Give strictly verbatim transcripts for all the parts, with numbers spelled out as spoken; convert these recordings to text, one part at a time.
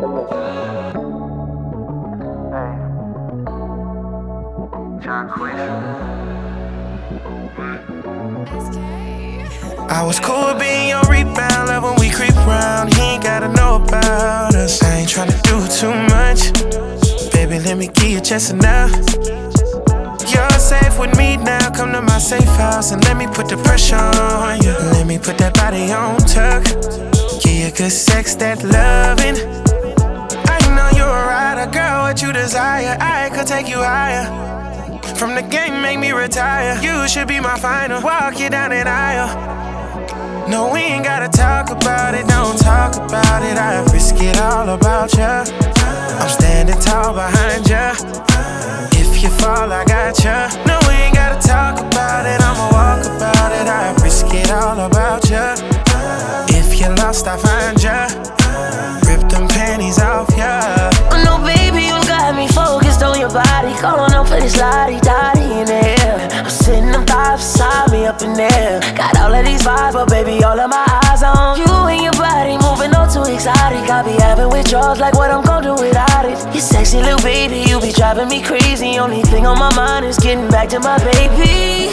I was cool with being your rebound, love when we creep round. He ain't gotta know about us. I ain't tryna do too much. Baby, let me give you just enough. You're safe with me now. Come to my safe house and let me put the pressure on you. Let me put that body on tuck. Give you good sex, that loving. I know you're a rider, girl, what you desire. I could take you higher. From the game, make me retire. You should be my final. Walk you down that aisle. No, we ain't gotta talk about it. Don't talk about it. I risk it all about ya. I'm standing tall behind ya. If you fall, I got ya. No, we ain't gotta talk about it. I'ma walk about it. I risk it all about ya. If you're lost, I find ya. Rip them panties off ya. Oh no, baby, you got me focused on your body. Going up for this lottie-dottie in the air. I'm sitting up top beside me up in there. Got all of these vibes, but baby, all of my eyes on you and your body. Moving on too exotic. I be having withdrawals like what I'm gonna do without it. You sexy little baby, you be driving me crazy. Only thing on my mind is getting back to my baby.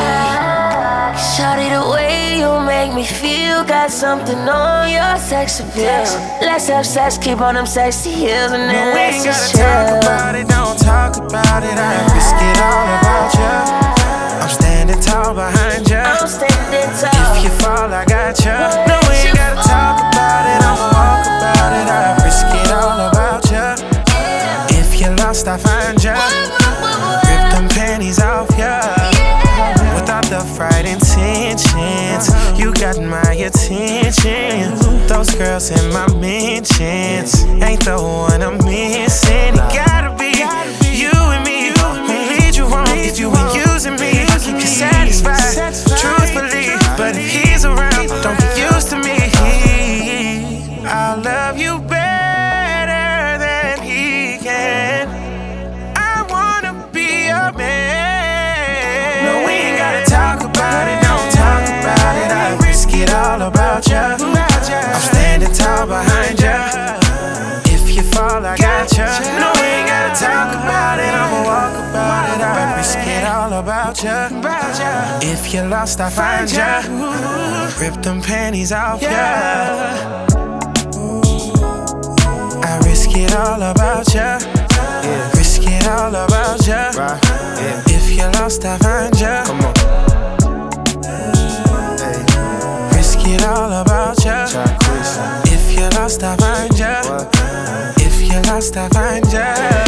Yeah. Shawty, the way you make me feel. Got something on your sex appeal. Let's have sex, keep on them sexy heels, and then no, we let's ain't just gotta chill. talk about it, don't talk about it. I risk it all about ya. I'm standing tall behind ya. I'm standing tall. If you fall, I got ya. No, we ain't gotta talk about it, I'ma walk about it. I risk it all about ya. If you're lost, I find ya. Rip them panties off ya. Without the right intentions, you got my attention. Those girls in my mentions ain't the one I'm missing. It gotta be you and me. Won't lead you wrong if you ain't using me. Keep you satisfied, truthfully. But if he's around, don't get used to me. I'll love you better than he can. I wanna be a man. No, we ain't gotta talk about it, don't talk about it. I risk it all about ya. I'm standing tall behind ya. If you fall, I got ya. No, we ain't gotta talk about it, I'ma walk about it. I risk it all about ya. If you're lost, I find ya. Rip them panties off ya. I risk it all about ya. Risk it all about ya. If you're lost, I find ya. Come on. Risk it all about ya. If you're lost, I find ya. If you're lost, I find ya.